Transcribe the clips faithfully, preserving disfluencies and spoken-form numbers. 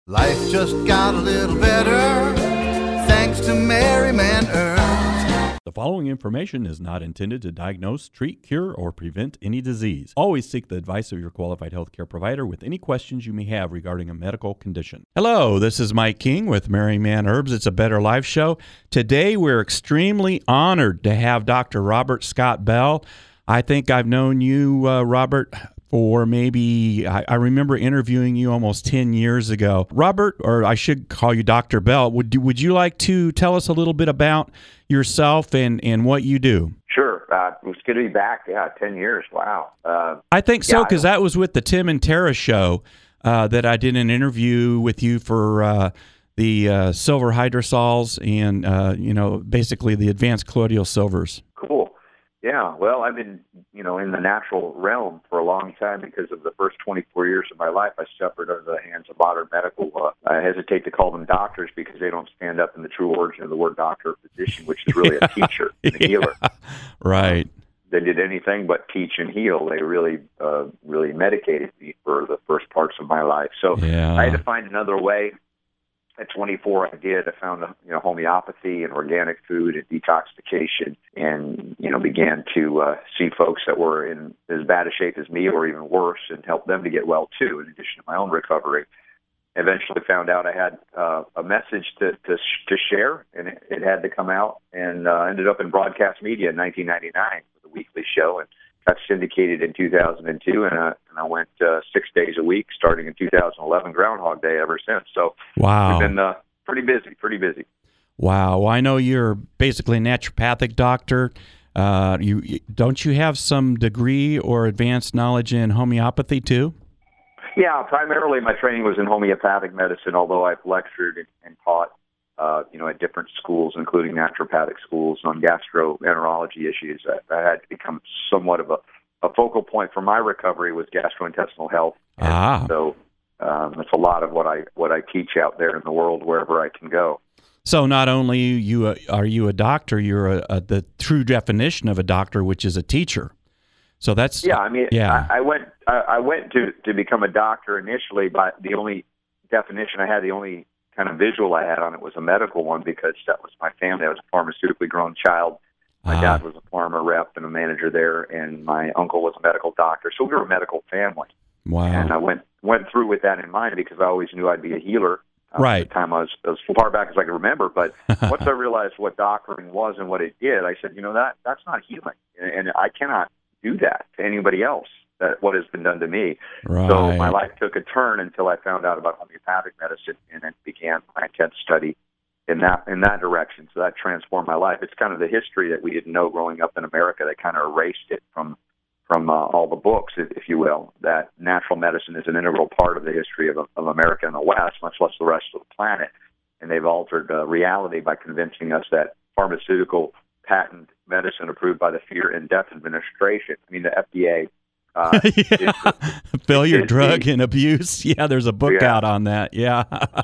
Life just got a little better, thanks to Merryman Herbs. The following information is not intended to diagnose, treat, cure, or prevent any disease. Always seek the advice of your qualified healthcare provider with any questions you may have regarding a medical condition. Hello, this is Mike King with Merryman Herbs. It's a Better Life show. Today, we're extremely honored to have Doctor Robert Scott Bell. I think I've known you, uh, Robert, for maybe, I, I remember interviewing you almost ten years ago. Robert, or I should call you Doctor Bell, would you, would you like to tell us a little bit about yourself and, and what you do? Sure. Uh, it was good to be back. Yeah, ten years. Wow. Uh, I think so, yeah, because that was with the Tim and Tara show uh, that I did an interview with you for uh, the uh, silver hydrosols and, uh, you know, basically the advanced colloidal silvers. Cool. Yeah. Well, I've been, you know, in the natural realm for a long time because of the first twenty-four years of my life. I suffered under the hands of modern medical. Uh, I hesitate to call them doctors because they don't stand up in the true origin of the word doctor or physician, which is really a teacher and a healer. Right. Um, they did anything but teach and heal. They really, uh, really medicated me for the first parts of my life. So yeah. I had to find another way. At twenty-four, I did. I found, you know, homeopathy and organic food and detoxification, and you know, began to uh, see folks that were in as bad a shape as me, or even worse, and help them to get well too. In addition to my own recovery, eventually found out I had uh, a message to to, sh- to share, and it, it had to come out, and uh, ended up in broadcast media in nineteen ninety-nine with a weekly show, and got syndicated in two thousand two, and, uh, and I went uh, six days a week starting in two thousand eleven, Groundhog Day ever since. So wow. we've been uh, pretty busy, pretty busy. Wow. Well, I know you're basically a naturopathic doctor. Uh, you don't you have some degree or advanced knowledge in homeopathy too? Yeah, primarily my training was in homeopathic medicine, although I've lectured and, and taught Uh, you know, at different schools, including naturopathic schools, on gastroenterology issues. I, I had to become somewhat of a, a focal point for my recovery was gastrointestinal health. And ah. So um, that's a lot of what I what I teach out there in the world wherever I can go. So not only you uh, are you a doctor, you're a, a, the true definition of a doctor, which is a teacher. So that's yeah. I mean, yeah. I, I went I, I went to to become a doctor initially, but the only definition I had, the only kind of visual I had on it was a medical one because that was my family. I was a pharmaceutically grown child. My ah. dad was a pharma rep and a manager there, and my uncle was a medical doctor. So we were a medical family. Wow. And I went went through with that in mind because I always knew I'd be a healer. Uh, right. At the time I was as far back as I could remember. But once I realized what doctoring was and what it did, I said, you know, that that's not healing. And, and I cannot do that to anybody else. That what has been done to me. Right. So my life took a turn until I found out about homeopathic medicine, and then began my intense study in that in that direction. So that transformed my life. It's kind of the history that we didn't know growing up in America that kind of erased it from from uh, all the books, if, if you will. That natural medicine is an integral part of the history of, of America and the West, much less the rest of the planet. And they've altered uh, reality by convincing us that pharmaceutical patent medicine approved by the Fear and Death Administration, I mean the F D A. Uh, yeah. it's, Failure, it's, drug, it's, and abuse. Yeah, there's a book yeah. out on that. Yeah.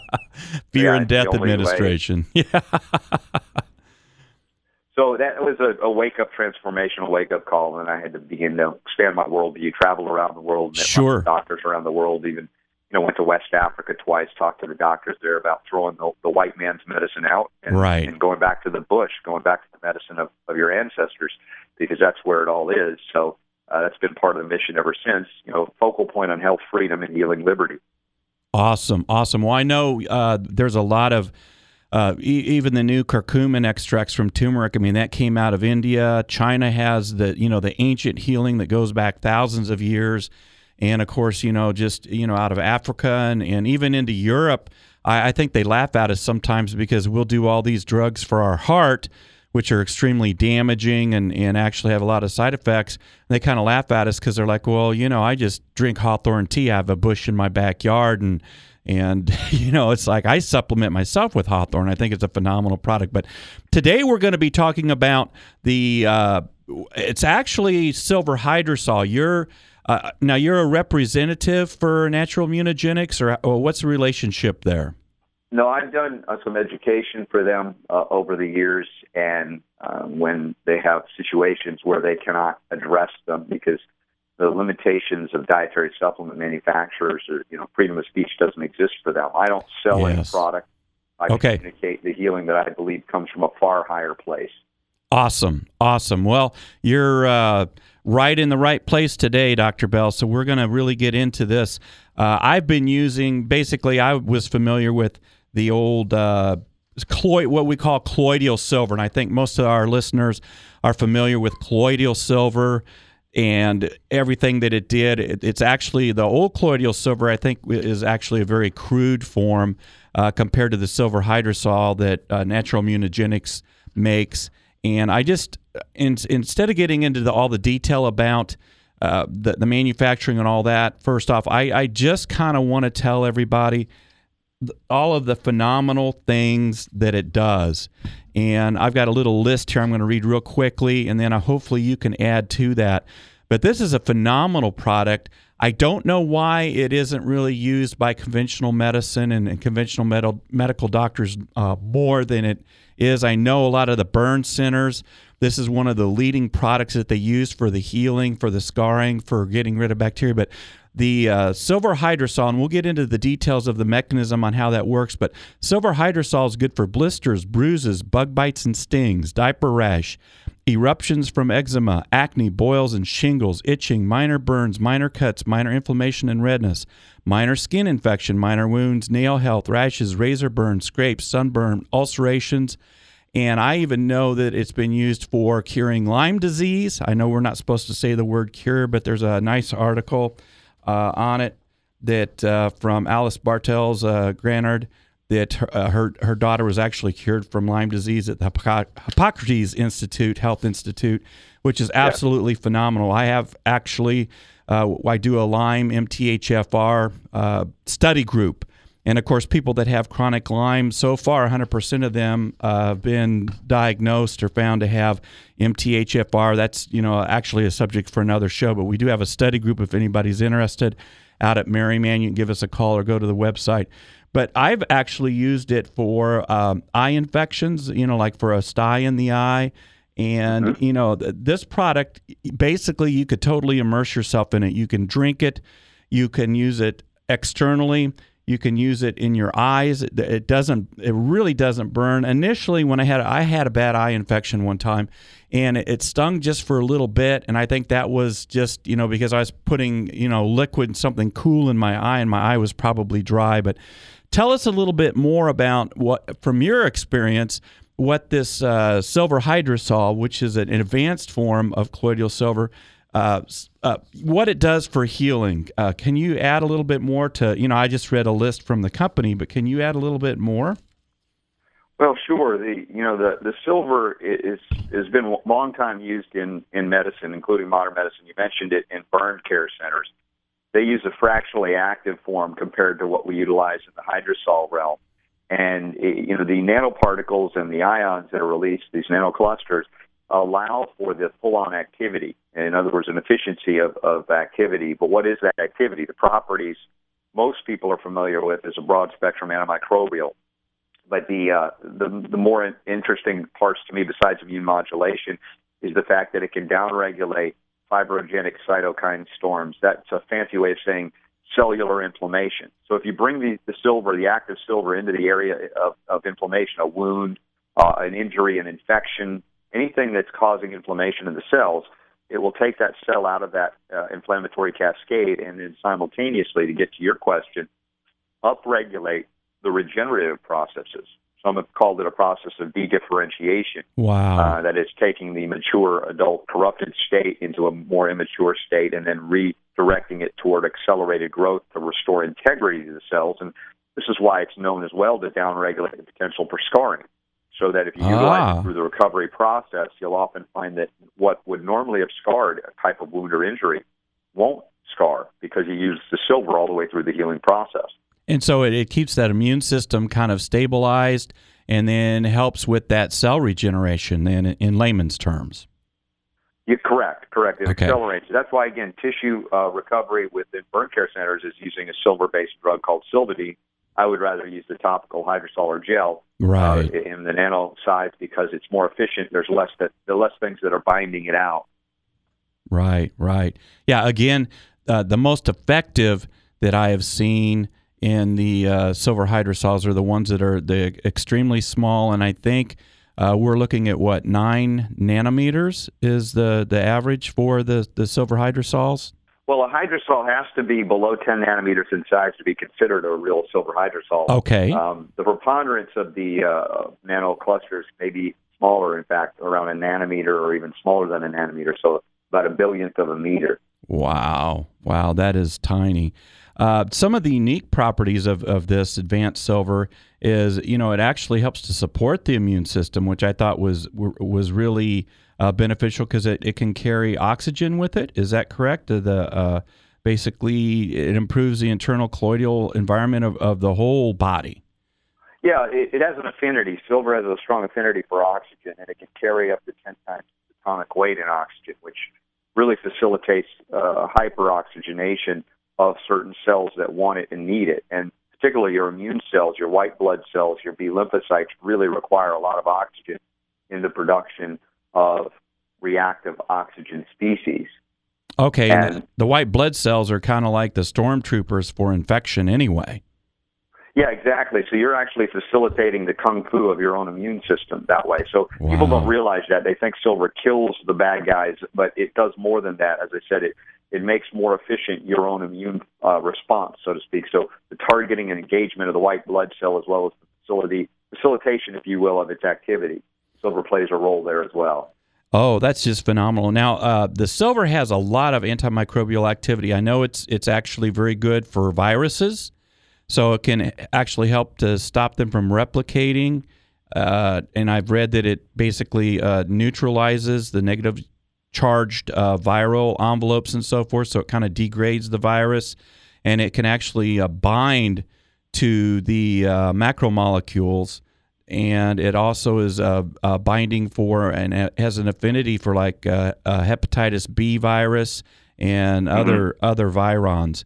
Fear yeah, and Death the Administration. Way. Yeah. So that was a, a wake-up, transformational wake-up call, and I had to begin to expand my worldview, travel around the world, met sure. doctors around the world, even you know went to West Africa twice, talked to the doctors there about throwing the, the white man's medicine out and, right. and going back to the bush, going back to the medicine of, of your ancestors, because that's where it all is. So Uh, that's been part of the mission ever since, you know, focal point on health, freedom, and healing liberty. Awesome, awesome. Well, I know uh, there's a lot of, uh, e- even the new curcumin extracts from turmeric, I mean, that came out of India. China has the, you know, the ancient healing that goes back thousands of years. And, of course, you know, just, you know, out of Africa and, and even into Europe, I, I think they laugh at us sometimes because we'll do all these drugs for our heart, which are extremely damaging and, and actually have a lot of side effects. And they kind of laugh at us because they're like, well, you know, I just drink hawthorn tea. I have a bush in my backyard. And, and you know, it's like I supplement myself with hawthorn. I think it's a phenomenal product. But today we're going to be talking about the, uh, it's actually silver hydrosol. You're, uh, now you're a representative for Natural Immunogenics, or, or what's the relationship there? No, I've done uh, some education for them uh, over the years, and um, when they have situations where they cannot address them because the limitations of dietary supplement manufacturers, or, you know, freedom of speech doesn't exist for them. I don't sell Yes. any product. I Okay. communicate the healing that I believe comes from a far higher place. Awesome. Awesome. Well, you're uh, right in the right place today, Doctor Bell. So we're going to really get into this. Uh, I've been using, basically, I was familiar with the old uh, colloid, what we call colloidal silver. And I think most of our listeners are familiar with colloidal silver and everything that it did. It, it's actually, the old colloidal silver, I think, is actually a very crude form uh, compared to the silver hydrosol that uh, Natural Immunogenics makes. And I just, in, instead of getting into the, all the detail about uh, the, the manufacturing and all that, first off, I, I just kind of want to tell everybody all of the phenomenal things that it does. And I've got a little list here I'm going to read real quickly, and then uh, hopefully you can add to that. But this is a phenomenal product. I don't know why it isn't really used by conventional medicine and, and conventional med- medical doctors uh, more than it is. I know a lot of the burn centers, this is one of the leading products that they use for the healing, for the scarring, for getting rid of bacteria. But the uh, silver hydrosol, and we'll get into the details of the mechanism on how that works, but silver hydrosol is good for blisters, bruises, bug bites and stings, diaper rash, eruptions from eczema, acne, boils and shingles, itching, minor burns, minor cuts, minor inflammation and redness, minor skin infection, minor wounds, nail health, rashes, razor burns, scrapes, sunburn, ulcerations. And I even know that it's been used for curing Lyme disease. I know we're not supposed to say the word cure, but there's a nice article uh, on it that uh, from Alice Bartels uh, Granard, that her, uh, her her daughter was actually cured from Lyme disease at the Hippoc- Hippocrates Institute, Health Institute, which is absolutely yeah. phenomenal. I have actually, uh, I do a Lyme M T H F R uh, study group. And, of course, people that have chronic Lyme, so far one hundred percent of them uh, have been diagnosed or found to have M T H F R. That's, you know, actually a subject for another show. But we do have a study group if anybody's interested out at Merryman. You can give us a call or go to the website. But I've actually used it for um, eye infections, you know, like for a sty in the eye. And, mm-hmm. you know, th- this product, basically you could totally immerse yourself in it. You can drink it. You can use it externally. You can use it in your eyes. It, it doesn't. It really doesn't burn. Initially, when I had I had a bad eye infection one time, and it, it stung just for a little bit. And I think that was just, you know, because I was putting, you know, liquid, something cool in my eye, and my eye was probably dry. But tell us a little bit more about what, from your experience, what this uh, silver hydrosol, which is an advanced form of colloidal silver, Uh, uh, what it does for healing. Uh, can you add a little bit more to, you know, I just read a list from the company, but can you add a little bit more? Well, sure. The you know the, the silver is has been a long time used in, in medicine, including modern medicine. You mentioned it in burn care centers. They use a fractionally active form compared to what we utilize in the hydrosol realm. And it, you know the nanoparticles and the ions that are released, these nanoclusters, allow for the full-on activity. In other words, an efficiency of, of activity. But what is that activity? The properties most people are familiar with is a broad-spectrum antimicrobial. But the, uh, the the more interesting parts to me, besides immune modulation, is the fact that it can downregulate fibrogenic cytokine storms. That's a fancy way of saying cellular inflammation. So if you bring the, the silver, the active silver, into the area of, of inflammation, a wound, uh, an injury, an infection, anything that's causing inflammation in the cells, it will take that cell out of that uh, inflammatory cascade and then simultaneously, to get to your question, upregulate the regenerative processes. Some have called it a process of de-differentiation. Wow. Uh, that is taking the mature adult corrupted state into a more immature state and then redirecting it toward accelerated growth to restore integrity to the cells. And this is why it's known as well to downregulate the potential for scarring. So that if you utilize ah. it through the recovery process, you'll often find that what would normally have scarred a type of wound or injury won't scar because you use the silver all the way through the healing process. And so it, it keeps that immune system kind of stabilized and then helps with that cell regeneration in, in layman's terms. Yeah, correct, correct. It okay. accelerates. That's why, again, tissue uh, recovery within burn care centers is using a silver-based drug called Silvadene. I would rather use the topical hydrosol or gel right. uh, in the nano size because it's more efficient. There's less that there are less things that are binding it out. Right, right. Yeah, again, uh, the most effective that I have seen in the uh, silver hydrosols are the ones that are the extremely small, and I think uh, we're looking at, what, nine nanometers is the, the average for the, the silver hydrosols? Well, a hydrosol has to be below ten nanometers in size to be considered a real silver hydrosol. Okay. Um, the preponderance of the uh, nano clusters may be smaller, in fact, around a nanometer or even smaller than a nanometer, so about a billionth of a meter. Wow. Wow, that is tiny. Uh, some of the unique properties of, of this advanced silver is, you know, it actually helps to support the immune system, which I thought was was really uh, beneficial because it, it can carry oxygen with it. Is that correct? The uh, basically, it improves the internal colloidal environment of, of the whole body. Yeah, it, it has an affinity. Silver has a strong affinity for oxygen, and it can carry up to ten times the atomic weight in oxygen, which really facilitates uh, hyperoxygenation of certain cells that want it and need it. And particularly your immune cells, your white blood cells, your B lymphocytes really require a lot of oxygen in the production of reactive oxygen species. Okay, and, and the white blood cells are kind of like the stormtroopers for infection anyway. Yeah, exactly. So you're actually facilitating the kung fu of your own immune system that way. So Wow. people don't realize that. They think silver kills the bad guys, but it does more than that. As I said, it, it makes more efficient your own immune uh, response, so to speak. So the targeting and engagement of the white blood cell as well as the facility, facilitation, if you will, of its activity. Silver plays a role there as well. Oh, that's just phenomenal. Now, uh, the silver has a lot of antimicrobial activity. I know it's it's actually very good for viruses, so it can actually help to stop them from replicating. Uh, and I've read that it basically uh, neutralizes the negative charged uh, viral envelopes and so forth, so it kind of degrades the virus, and it can actually uh, bind to the uh, macromolecules. And it also is uh, uh, binding for and has an affinity for like uh, uh, hepatitis B virus and Mm-hmm. other other virons.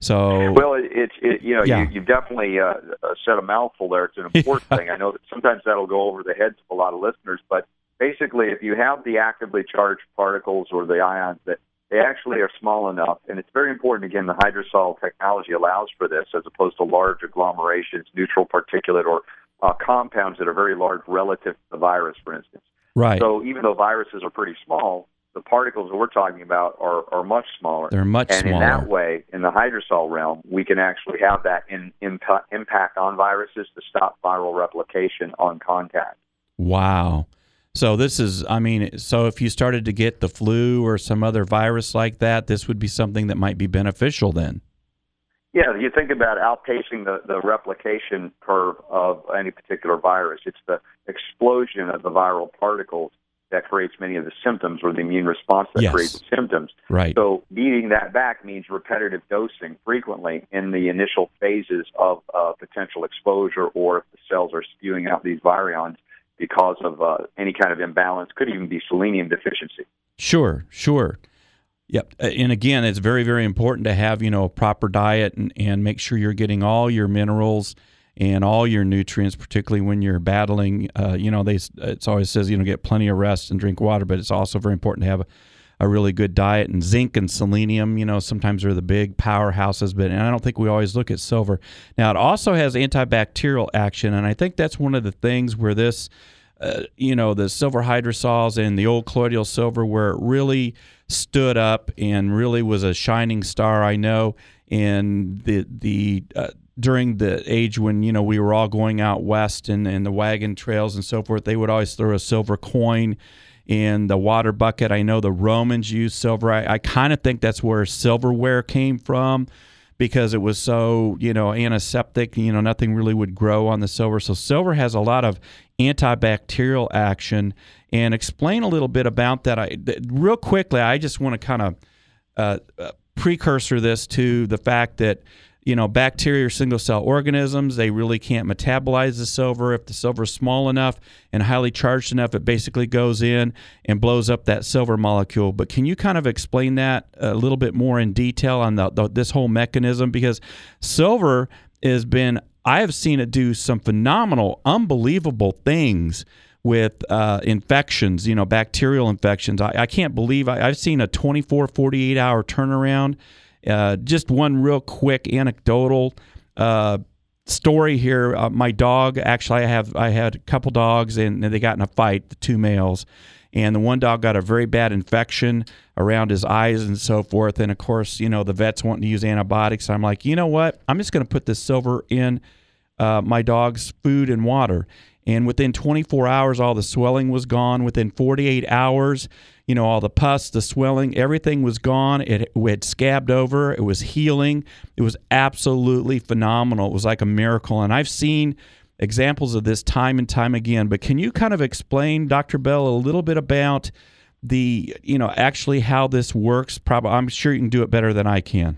So Well, it's it, you know Yeah. you, you've definitely uh, said a mouthful there. It's an important thing. I know that sometimes that'll go over the heads of a lot of listeners, but basically, if you have the actively charged particles or the ions, that they actually are small enough, and it's very important. Again, the hydrosol technology allows for this, as opposed to large agglomerations, neutral particulate, or uh, compounds that are very large relative to the virus, for instance. right, So even though viruses are pretty small, the particles that we're talking about are, are much smaller. they're much and smaller. in that way, in the hydrosol realm, we can actually have that in, impa- impact on viruses to stop viral replication on contact. Wow. So this is, I mean, so if you started to get the flu or some other virus like that, this would be something that might be beneficial then. Yeah, you think about outpacing the, the replication curve of any particular virus. It's the explosion of the viral particles that creates many of the symptoms, or the immune response that Yes. creates the symptoms. Right. So beating that back means repetitive dosing frequently in the initial phases of uh, potential exposure, or if the cells are spewing out these virions because of uh, any kind of imbalance. Could even be selenium deficiency. Sure, sure. Yep. And again, it's very, very important to have, you know, a proper diet and, and make sure you're getting all your minerals and all your nutrients, particularly when you're battling. Uh, you know, they it's always says, you know, get plenty of rest and drink water, but it's also very important to have a, a really good diet. And zinc and selenium, you know, sometimes are the big powerhouses, but and I don't think we always look at silver. Now, it also has antibacterial action, and I think that's one of the things where this, uh, you know, the silver hydrosols and the old colloidal silver, where it really stood up and really was a shining star. I know in the the uh, during the age when, you know, we were all going out west and, and the wagon trails and so forth, they would always throw a silver coin in the water bucket. I know the Romans used silver. I, I kind of think that's where silverware came from, because it was so, you know, antiseptic, you know, nothing really would grow on the silver. So silver has a lot of antibacterial action. And explain a little bit about that. I, th- real quickly, I just want to kind of uh, uh, precursor this to the fact that, you know, bacteria are single-cell organisms. They really can't metabolize the silver. If the silver is small enough and highly charged enough, it basically goes in and blows up that silver molecule. But can you kind of explain that a little bit more in detail on the, the, this whole mechanism? Because silver has been, I have seen it do some phenomenal, unbelievable things with uh, infections, you know, bacterial infections. I, I can't believe I, I've seen a twenty-four, forty-eight hour turnaround. Uh, just one real quick anecdotal uh, story here. Uh, my dog, actually, I have I had a couple dogs, and they got in a fight, the two males. And the one dog got a very bad infection around his eyes and so forth. And, of course, you know, the vet's wanting to use antibiotics. I'm like, you know what? I'm just going to put this silver in uh, my dog's food and water. And within twenty-four hours, all the swelling was gone. Within forty-eight hours, you know, all the pus, the swelling, everything was gone. It, it had scabbed over. It was healing. It was absolutely phenomenal. It was like a miracle. And I've seen examples of this time and time again. But can you kind of explain, Doctor Bell, a little bit about the, you know, actually how this works? Probably, I'm sure you can do it better than I can.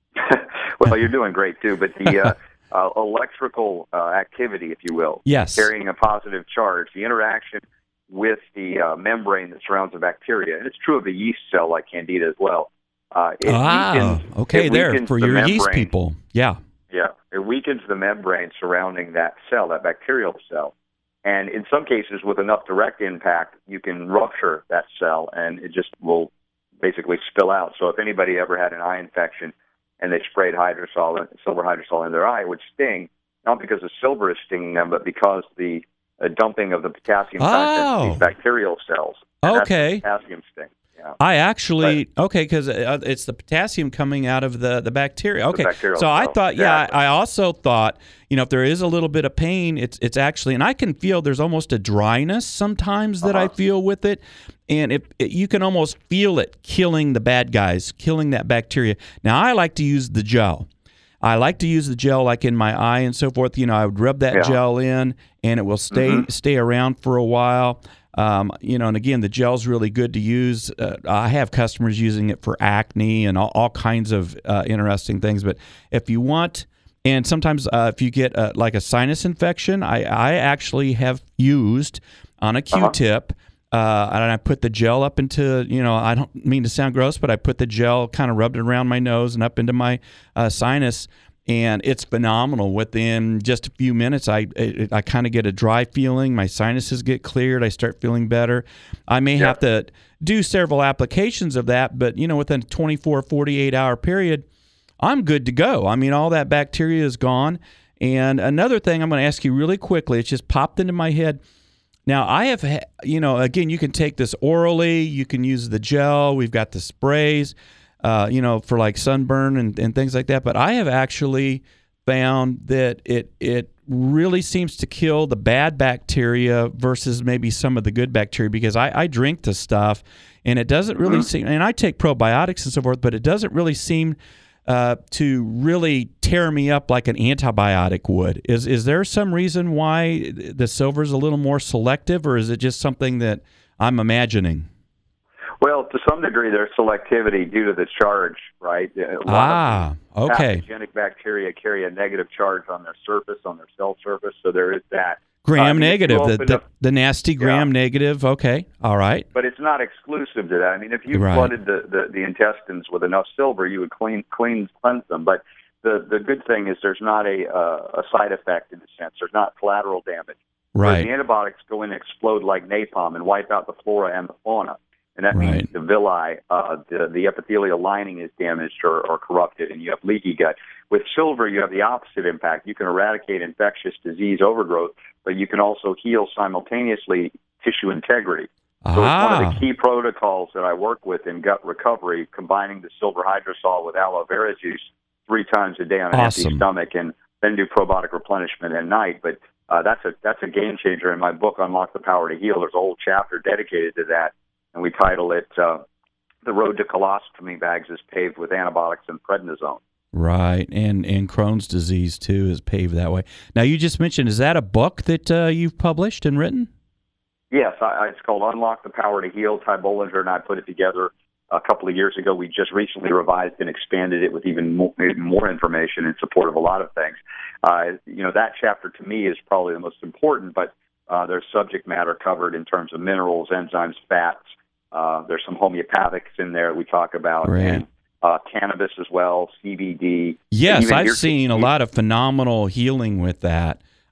Well, you're doing great too. But the uh, uh, electrical uh, activity, if you will, yes, carrying a positive charge, the interaction with the uh, membrane that surrounds the bacteria, and it's true of the yeast cell like Candida as well. Uh, it ah, weakens, okay, it there for the your membrane. yeast people, yeah. Yeah, it weakens the membrane surrounding that cell, that bacterial cell. And in some cases, with enough direct impact, you can rupture that cell, and it just will basically spill out. So if anybody ever had an eye infection and they sprayed hydrosol, silver hydrosol in their eye, it would sting, not because the silver is stinging them, but because the uh, dumping of the potassium oh. content in these bacterial cells. And okay. That's the potassium sting. Yeah. I actually, but, okay, because it's the potassium coming out of the, the bacteria. Okay, the so I cell. thought, yeah, exactly. I, I also thought, you know, if there is a little bit of pain, it's it's actually, and I can feel there's almost a dryness sometimes that uh-huh. I feel with it, and it, it, you can almost feel it killing the bad guys, killing that bacteria. Now, I like to use the gel. I like to use the gel like in my eye and so forth. You know, I would rub that yeah. gel in, and it will stay mm-hmm. stay around for a while. Um, you know, and again, the gel's really good to use. Uh, I have customers using it for acne and all, all kinds of uh, interesting things. But if you want, and sometimes uh, if you get uh, like a sinus infection, I, I actually have used on a Q-tip, uh-huh. uh, and I put the gel up into, you know, I don't mean to sound gross, but I put the gel, kind of rubbed it around my nose and up into my uh, sinus. And it's phenomenal. Within just a few minutes, I I, I kind of get a dry feeling. My sinuses get cleared. I start feeling better. I may yep. have to do several applications of that, but you know, within a twenty-four, forty-eight hour period, I'm good to go. I mean, all that bacteria is gone. And another thing I'm going to ask you really quickly, it's just popped into my head. Now, I have, you know, again, you can take this orally. You can use the gel. We've got the sprays. Uh, you know, for like sunburn and, and things like that. But I have actually found that it it really seems to kill the bad bacteria versus maybe some of the good bacteria, because I, I drink the stuff and it doesn't really mm-hmm. seem, and I take probiotics and so forth, but it doesn't really seem uh, to really tear me up like an antibiotic would. Is, is there some reason why the silver is a little more selective, or is it just something that I'm imagining? Well, to some degree, there's selectivity due to the charge, right? A lot ah, of okay. pathogenic bacteria carry a negative charge on their surface, on their cell surface, so there is that. Gram uh, negative, the, the, the nasty gram yeah. negative, okay, all right. But it's not exclusive to that. I mean, if you right. flooded the, the, the intestines with enough silver, you would clean, clean cleanse them. But the, the good thing is there's not a, uh, a side effect in a sense. There's not collateral damage. Right. The antibiotics go in and explode like napalm and wipe out the flora and the fauna. And that right. means the villi, uh, the, the epithelial lining is damaged or, or corrupted, and you have leaky gut. With silver, you have the opposite impact. You can eradicate infectious disease overgrowth, but you can also heal simultaneously tissue integrity. So ah. it's one of the key protocols that I work with in gut recovery, combining the silver hydrosol with aloe vera juice three times a day on an awesome. empty stomach, and then do probiotic replenishment at night. But uh, that's a that's a game changer. In my book, Unlock the Power to Heal, there's a whole chapter dedicated to that. And we title it, uh, The Road to Colostomy Bags is Paved with Antibiotics and Prednisone. Right, and and Crohn's disease, too, is paved that way. Now, you just mentioned, is that a book that uh, you've published and written? Yes, I, it's called Unlock the Power to Heal. Ty Bollinger and I put it together a couple of years ago. We just recently revised and expanded it with even more, even more information in support of a lot of things. Uh, you know, that chapter, to me, is probably the most important, but uh, there's subject matter covered in terms of minerals, enzymes, fats. Uh, there's some homeopathics in there we talk about, right. and uh, cannabis as well, C B D. Yes, I've your, seen a lot of phenomenal healing with that.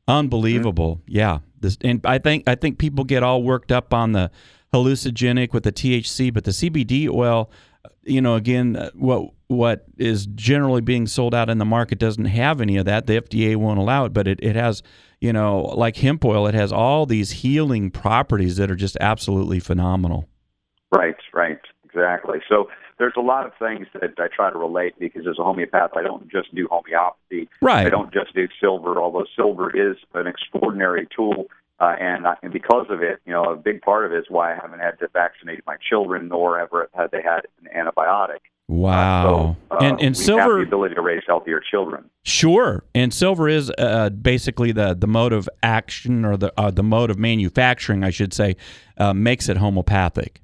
Unbelievable. Mm-hmm. Yeah. This, and I think I think people get all worked up on the hallucinogenic with the T H C, but the C B D oil, you know, again, what what is generally being sold out in the market doesn't have any of that. The F D A won't allow it, but it, it has, you know, like hemp oil, it has all these healing properties that are just absolutely phenomenal. Right, right, exactly. So there's a lot of things that I try to relate because as a homeopath, I don't just do homeopathy. Right. I don't just do silver, although silver is an extraordinary tool. Uh, and, I, and because of it, you know, a big part of it is why I haven't had to vaccinate my children, nor ever had they had an antibiotic. Wow. Uh, so, uh, and and we silver have the ability to raise healthier children. Sure. And silver is uh, basically the, the mode of action or the uh, the mode of manufacturing, I should say, uh, makes it homeopathic.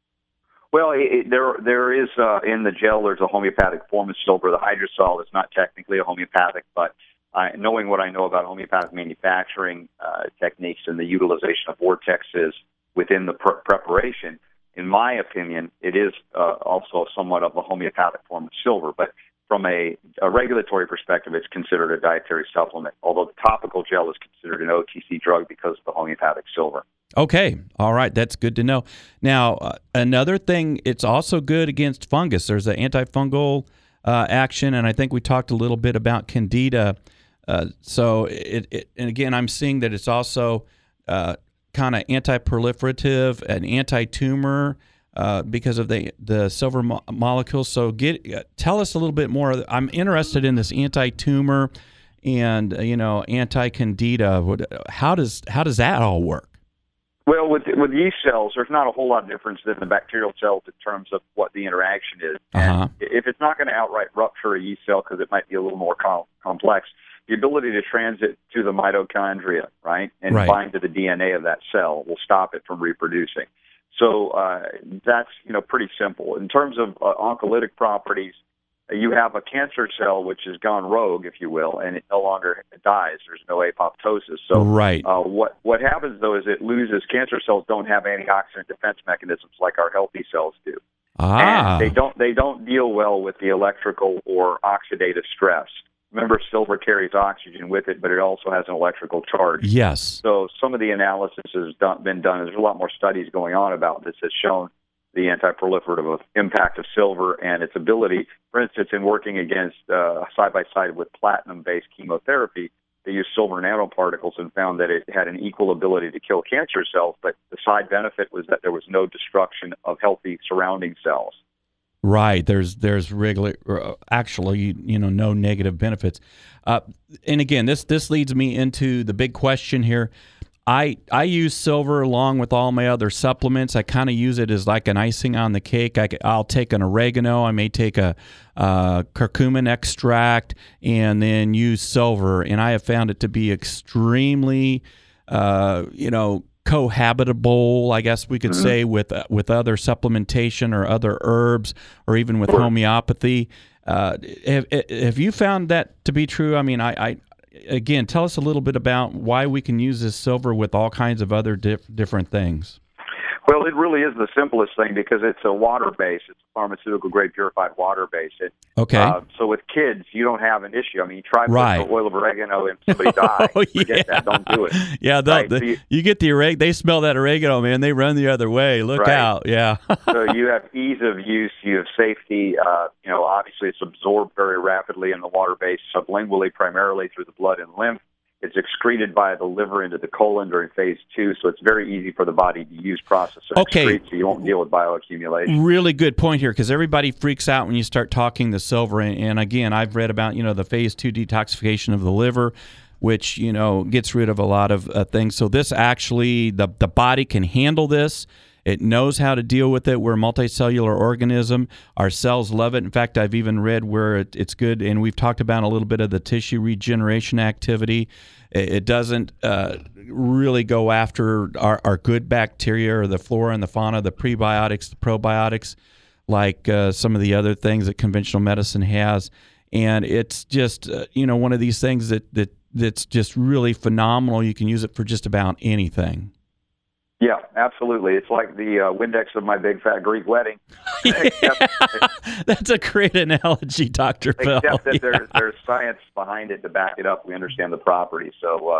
Well, it, it, there there is uh, in the gel. There's a homeopathic form of silver. The hydrosol is not technically a homeopathic, but uh, knowing what I know about homeopathic manufacturing uh, techniques and the utilization of vortexes within the pr- preparation, in my opinion, it is uh, also somewhat of a homeopathic form of silver. But from a, a regulatory perspective, it's considered a dietary supplement, although the topical gel is considered an O T C drug because of the homeopathic silver. Okay. All right. That's good to know. Now, uh, another thing, it's also good against fungus. There's an antifungal uh, action, and I think we talked a little bit about Candida. Uh, so, it, it, and again, I'm seeing that it's also uh, kind of anti-proliferative and anti-tumor uh, because of the the silver mo- molecules. So, get uh, tell us a little bit more. I'm interested in this anti-tumor and uh, you know anti-Candida. How does how does that all work? Well, with with yeast cells, there's not a whole lot of difference than the bacterial cells in terms of what the interaction is. Uh-huh. And if it's not going to outright rupture a yeast cell because it might be a little more com- complex, the ability to transit to the mitochondria, right, and right. bind to the D N A of that cell will stop it from reproducing. So uh, that's you know pretty simple. In terms of uh, oncolytic properties, you have a cancer cell which has gone rogue, if you will, and it no longer dies. There's no apoptosis. So right. uh, what what happens, though, is it loses. Cancer cells don't have antioxidant defense mechanisms like our healthy cells do. Ah. And they don't, they don't deal well with the electrical or oxidative stress. Remember, silver carries oxygen with it, but it also has an electrical charge. Yes. So some of the analysis has done, been done. There's a lot more studies going on about this that's shown the anti-proliferative impact of silver and its ability, for instance, in working against uh, side-by-side with platinum-based chemotherapy, they used silver nanoparticles and found that it had an equal ability to kill cancer cells, but the side benefit was that there was no destruction of healthy surrounding cells. Right. There's there's regular, actually, you know, no negative benefits. Uh, and again, this this leads me into the big question here. I, I use silver along with all my other supplements. I kind of use it as like an icing on the cake. I, I'll take an oregano. I may take a uh, curcumin extract and then use silver. And I have found it to be extremely, uh, you know, cohabitable, I guess we could mm-hmm. say, with uh, with other supplementation or other herbs or even with sure. homeopathy. Uh, have, have you found that to be true? I mean, I... I Again, tell us a little bit about why we can use this silver with all kinds of other dif- different things. Well, it really is the simplest thing because it's a water base. It's a pharmaceutical grade purified water base. It, okay. Uh, so with kids, you don't have an issue. I mean, you try to right. put the oil of oregano and somebody dies. Oh, Forget yeah. that. Don't do it. Yeah, right? the, so you, you get the oregano. They smell that oregano, man. They run the other way. Look right. out. Yeah. So you have ease of use. You have safety. Uh, you know, obviously it's absorbed very rapidly in the water base, sublingually, primarily through the blood and lymph. It's excreted by the liver into the colon during phase two, so it's very easy for the body to use, process, and okay. excrete, so you won't deal with bioaccumulation. Really good point here, because everybody freaks out when you start talking the silver. And, and again, I've read about, you know, the phase two detoxification of the liver, which, you know, gets rid of a lot of uh, things. So this actually, the, the body can handle this. It knows how to deal with it. We're a multicellular organism. Our cells love it. In fact, I've even read where it, it's good, and we've talked about a little bit of the tissue regeneration activity. It, it doesn't uh, really go after our, our good bacteria or the flora and the fauna, the prebiotics, the probiotics, like uh, some of the other things that conventional medicine has. And it's just, uh, you know, one of these things that, that that's just really phenomenal. You can use it for just about anything. Yeah, absolutely. It's like the uh, Windex of my big fat Greek wedding. except, That's a great analogy, Doctor Phil. Except that yeah. there's, there's science behind it to back it up. We understand the properties. So, uh,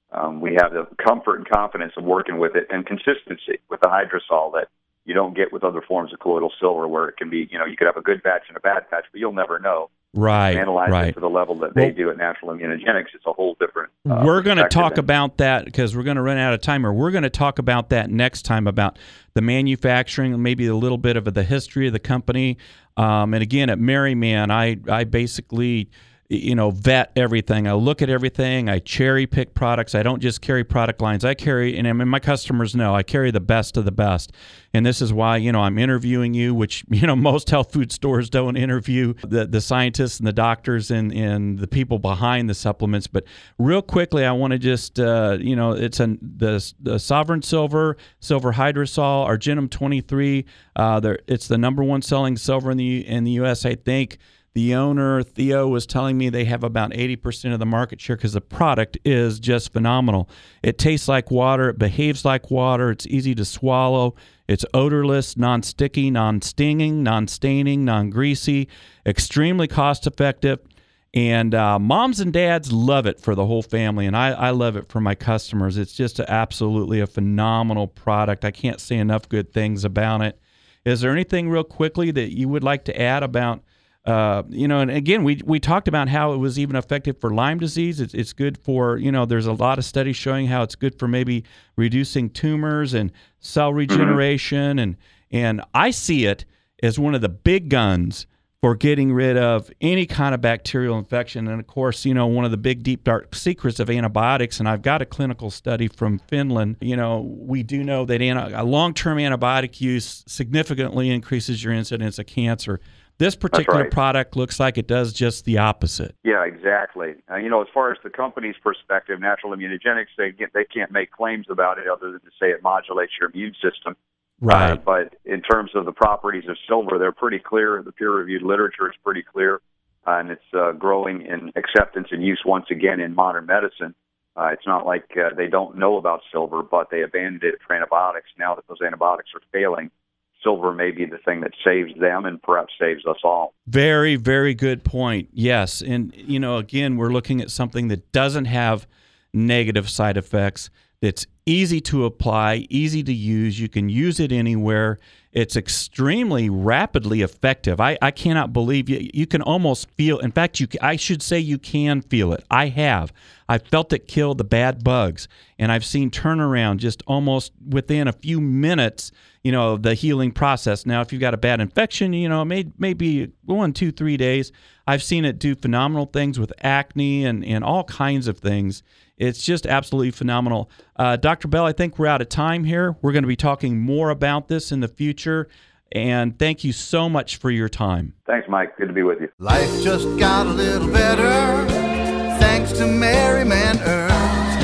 um, we have the comfort and confidence of working with it, and consistency with the hydrosol that you don't get with other forms of colloidal silver, where it can be, you know, you could have a good batch and a bad batch, but you'll never know. Right, Analyze right. it to the level that they well, do at Natural Immunogenics. It's a whole different. Uh, we're going to talk and, about that because we're going to run out of time, or we're going to talk about that next time, about the manufacturing and maybe a little bit of the history of the company. Um, and again, at Merryman, I I basically, you know, vet everything. I look at everything. I cherry pick products. I don't just carry product lines. I carry, and I mean, my customers know I carry the best of the best. And this is why, you know, I'm interviewing you, which, you know, most health food stores don't interview the, the scientists and the doctors and, and the people behind the supplements. But real quickly, I want to just, uh, you know, it's an, the, the Sovereign Silver, Silver Hydrosol, Argentum twenty-three. Uh, it's the number one selling silver in the in the U S, I think. The owner, Theo, was telling me they have about eighty percent of the market share because the product is just phenomenal. It tastes like water. It behaves like water. It's easy to swallow. It's odorless, non-sticky, non-stinging, non-staining, non-greasy, extremely cost-effective. And uh, moms and dads love it for the whole family, and I, I love it for my customers. It's just a, absolutely a phenomenal product. I can't say enough good things about it. Is there anything real quickly that you would like to add about Uh, you know, and again, we we talked about how it was even effective for Lyme disease. It's it's good for, you know, there's a lot of studies showing how it's good for maybe reducing tumors and cell regeneration, and and I see it as one of the big guns for getting rid of any kind of bacterial infection. And of course, you know, one of the big deep dark secrets of antibiotics, and I've got a clinical study from Finland. You know, we do know that anti- a long-term antibiotic use significantly increases your incidence of cancer. This particular right. product looks like it does just the opposite. Yeah, exactly. Uh, you know, as far as the company's perspective, Natural Immunogenics, they they can't make claims about it other than to say it modulates your immune system. Right. Uh, but in terms of the properties of silver, they're pretty clear. The peer-reviewed literature is pretty clear, uh, and it's uh, growing in acceptance and use once again in modern medicine. Uh, it's not like uh, they don't know about silver, but they abandoned it for antibiotics. Now that those antibiotics are failing, silver may be the thing that saves them and perhaps saves us all. Very, very good point. Yes. And, you know, again, we're looking at something that doesn't have negative side effects. It's easy to apply, easy to use. You can use it anywhere. It's extremely rapidly effective. I, I cannot believe you. You can almost feel, in fact, you. I should say you can feel it. I have. I felt it kill the bad bugs, and I've seen turnaround just almost within a few minutes, you know, the healing process. Now, if you've got a bad infection, you know, may, maybe one, two, three days. I've seen it do phenomenal things with acne and, and all kinds of things. It's just absolutely phenomenal. Uh, Doctor Bell, I think we're out of time here. We're going to be talking more about this in the future. And thank you so much for your time. Thanks, Mike. Good to be with you. Life just got a little better thanks to Merryman Herbs.